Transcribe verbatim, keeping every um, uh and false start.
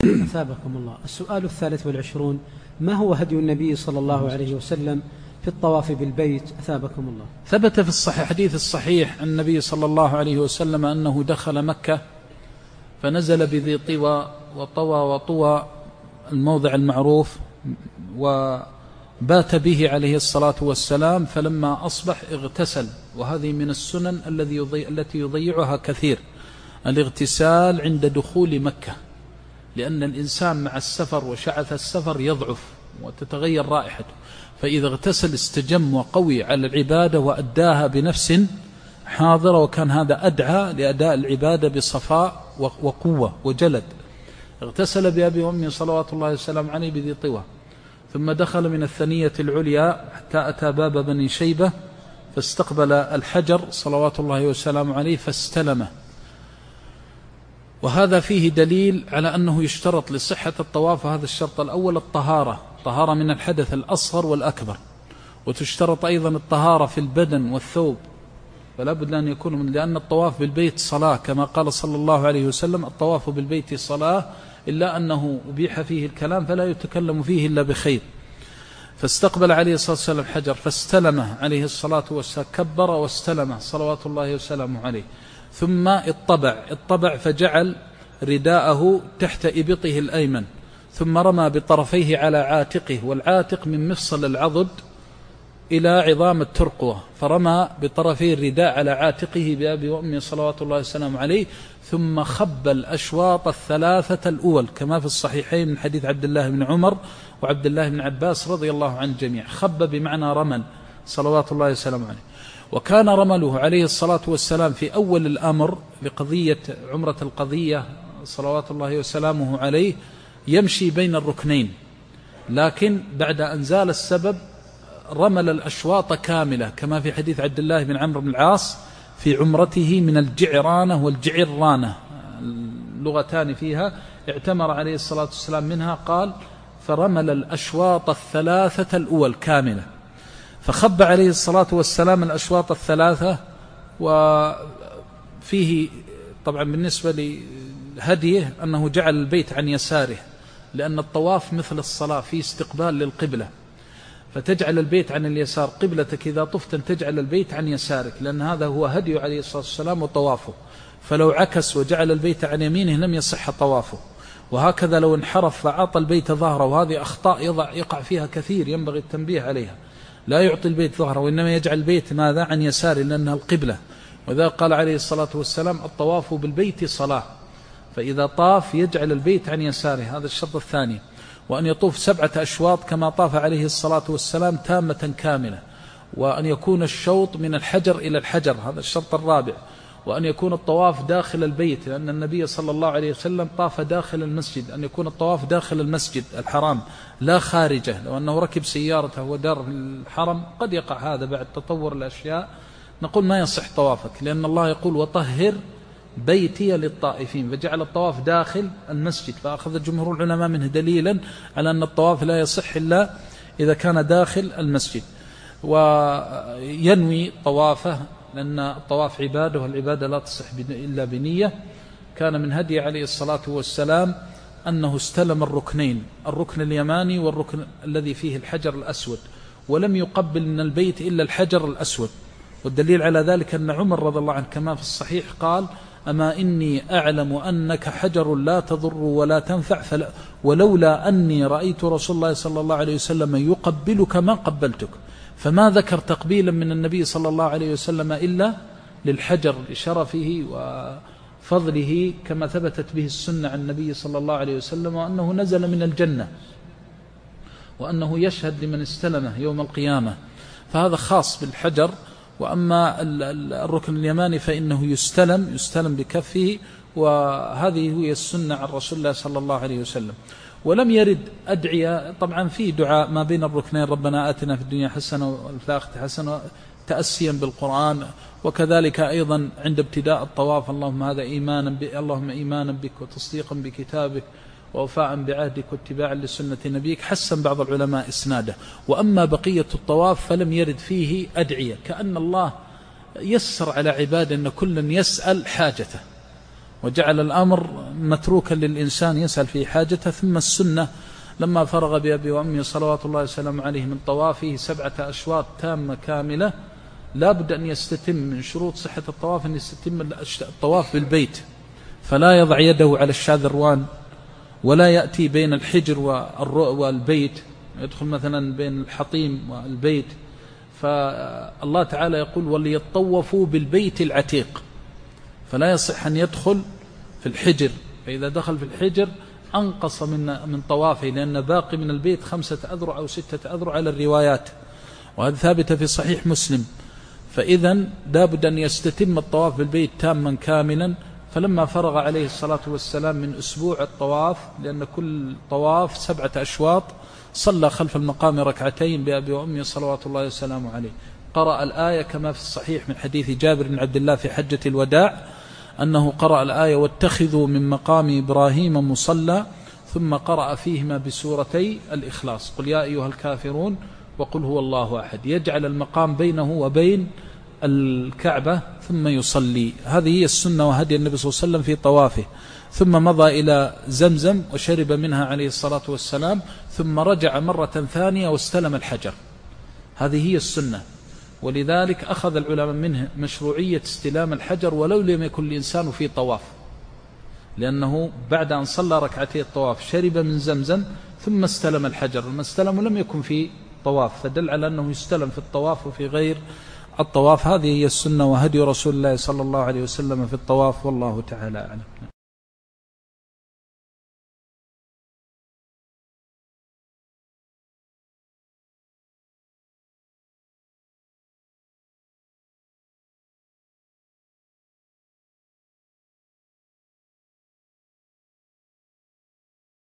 أثابكم الله. السؤال الثالث والعشرون: ما هو هدي النبي صلى الله عليه وسلم في الطواف بالبيت؟ أثابكم الله. ثبت في الصحيح حديث الصحيح عن النبي صلى الله عليه وسلم أنه دخل مكة فنزل بذي طوى وطوى وطوى الموضع المعروف وبات به عليه الصلاة والسلام، فلما أصبح اغتسل، وهذه من السنن الذي يضيع التي يضيعها كثير، الاغتسال عند دخول مكة، لأن الإنسان مع السفر وشعث السفر يضعف وتتغير رائحته، فإذا اغتسل استجم وقوي على العبادة وأداها بنفس حاضرة، وكان هذا أدعى لأداء العبادة بصفاء وقوة وجلد. اغتسل بأبي وأمي صلوات الله وسلام عليه بذي طوى، ثم دخل من الثنية العليا حتى أتى باب بني شيبة فاستقبل الحجر صلوات الله وسلام عليه فاستلمه. وهذا فيه دليل على أنه يشترط لصحة الطواف هذا الشرط الأول الطهارة، طهارة من الحدث الأصغر والأكبر، وتشترط أيضا الطهارة في البدن والثوب، فلا بد أن يكون من، لأن الطواف بالبيت صلاة كما قال صلى الله عليه وسلم: الطواف بالبيت صلاة، إلا أنه أبيح فيه الكلام فلا يتكلم فيه إلا بخير. فاستقبل عليه الصلاة والسلام الحجر فاستلمه عليه الصلاة والسلام، كبر واستلمه صلوات الله وسلامه عليه، ثم اطبع اطبع فجعل رداءه تحت إبطه الأيمن، ثم رمى بطرفيه على عاتقه، والعاتق من مفصل العضد إلى عظام الترقوة، فرمى بطرفي الرداء على عاتقه بأبي وأمي صلوات الله وسلامه عليه، ثم خب الأشواط الثلاثة الأول كما في الصحيحين من حديث عبد الله بن عمر وعبد الله بن عباس رضي الله عن الجميع. خب بمعنى رمل صلوات الله وسلامه عليه. وكان رمله عليه الصلاة والسلام في أول الأمر لقضية عمرة القضية صلوات الله وسلامه عليه يمشي بين الركنين، لكن بعد أن زال السبب رمل الأشواط كاملة كما في حديث عبد الله بن عمرو بن العاص في عمرته من الجعرانة والجعرانة، اللغتان فيها، اعتمر عليه الصلاة والسلام منها، قال: فرمل الأشواط الثلاثة الأول كاملة، فخب عليه الصلاة والسلام الأشواط الثلاثة. وفيه طبعا بالنسبة لهديه أنه جعل البيت عن يساره، لأن الطواف مثل الصلاة في استقبال للقبلة، فتجعل البيت عن اليسار، قبلتك إذا طفت أن تجعل البيت عن يسارك، لأن هذا هو هدي عليه الصلاة والسلام وطوافه، فلو عكس وجعل البيت عن يمينه لم يصح طوافه. وهكذا لو انحرف فعطى البيت ظهره، وهذه أخطاء يضع يقع فيها كثير ينبغي التنبيه عليها، لا يعطي البيت ظهره وإنما يجعل البيت ماذا؟ عن يساره، لأنها القبلة. وذا قال عليه الصلاة والسلام: الطواف بالبيت صلاة، فإذا طاف يجعل البيت عن يساره، هذا الشرط الثاني. وأن يطوف سبعة أشواط كما طاف عليه الصلاة والسلام تامة كاملة، وأن يكون الشوط من الحجر إلى الحجر، هذا الشرط الرابع. وأن يكون الطواف داخل البيت، لأن النبي صلى الله عليه وسلم طاف داخل المسجد، أن يكون الطواف داخل المسجد الحرام لا خارجه. لو أنه ركب سيارته ودار في الحرم قد يقع هذا بعد تطور الأشياء، نقول ما يصح طوافك، لأن الله يقول: وطهر بيتي للطائفين، فجعل الطواف داخل المسجد، فأخذ جمهور العلماء منه دليلا على أن الطواف لا يصح إلا إذا كان داخل المسجد. وينوي طوافه، لأن الطواف عبادة، والعبادة لا تصح إلا بنية. كان من هدي عليه الصلاة والسلام أنه استلم الركنين، الركن اليماني والركن الذي فيه الحجر الأسود، ولم يقبل من البيت إلا الحجر الأسود. والدليل على ذلك أن عمر رضي الله عنه كما في الصحيح قال: أما إني أعلم أنك حجر لا تضر ولا تنفع، فلا ولولا أني رأيت رسول الله صلى الله عليه وسلم يقبلك ما قبلتك. فما ذكر تقبيلا من النبي صلى الله عليه وسلم إلا للحجر لشرفه وفضله، كما ثبتت به السنة عن النبي صلى الله عليه وسلم، وأنه نزل من الجنة، وأنه يشهد لمن استلمه يوم القيامة، فهذا خاص بالحجر. وأما الركن اليماني فإنه يستلم يستلم بكفه، وهذه هي السنة عن رسول الله صلى الله عليه وسلم. ولم يرد أدعية، طبعا في دعاء ما بين الركنين: ربنا آتنا في الدنيا حسنة وفي الآخرة حسنة، تأسيا بالقرآن. وكذلك أيضا عند ابتداء الطواف: اللهم هذا إيمانا ب... اللهم إيمانا بك وتصديقا بكتابك ووفاء بعهدك واتباعا لسنة نبيك. حسن بعض العلماء إسناده. وأما بقية الطواف فلم يرد فيه أدعية، كأن الله يسر على عباده أن كل يسأل حاجته، وجعل الأمر متروكا للإنسان يسأل فيه حاجته. ثم السنة لما فرغ بأبي وأمي صلوات الله وسلامه عليه من طوافه سبعة أشواط تامة كاملة، لا بد أن يستتم من شروط صحة الطواف أن يستتم الطواف بالبيت، فلا يضع يده على الشاذروان، ولا يأتي بين الحجر والبيت، يدخل مثلا بين الحطيم والبيت. فالله تعالى يقول وليطوفوا بالبيت العتيق، فلا يصح أن يدخل في الحجر، فإذا دخل في الحجر أنقص من من طوافه، لأن باقي من البيت خمسة أذرع أو ستة أذرع على الروايات، وهذا ثابتة في صحيح مسلم. فإذا لا بد أن يستتم الطواف بالبيت تاما كاملا. فلما فرغ عليه الصلاة والسلام من أسبوع الطواف، لأن كل طواف سبعة أشواط، صلى خلف المقام ركعتين بأبي وأمي صلوات الله وسلامه عليه، قرأ الآية كما في الصحيح من حديث جابر بن عبد الله في حجة الوداع أنه قرأ الآية واتخذوا من مقام إبراهيم مصلى، ثم قرأ فيهما بسورتي الإخلاص، قل يا أيها الكافرون وقل هو الله أحد، يجعل المقام بينه وبين الكعبة ثم يصلي. هذه هي السنة وهدي النبي صلى الله عليه وسلم في طوافه. ثم مضى إلى زمزم وشرب منها عليه الصلاة والسلام، ثم رجع مرة ثانية واستلم الحجر. هذه هي السنة، ولذلك أخذ العلماء منه مشروعية استلام الحجر ولو لم يكن الإنسان في طواف، لأنه بعد أن صلى ركعتي الطواف شرب من زمزم ثم استلم الحجر، لما استلم لم يكن في طواف، فدل على أنه يستلم في الطواف وفي غير الطواف. هذه هي السنة وهدي رسول الله صلى الله عليه وسلم في الطواف، والله تعالى أعلم.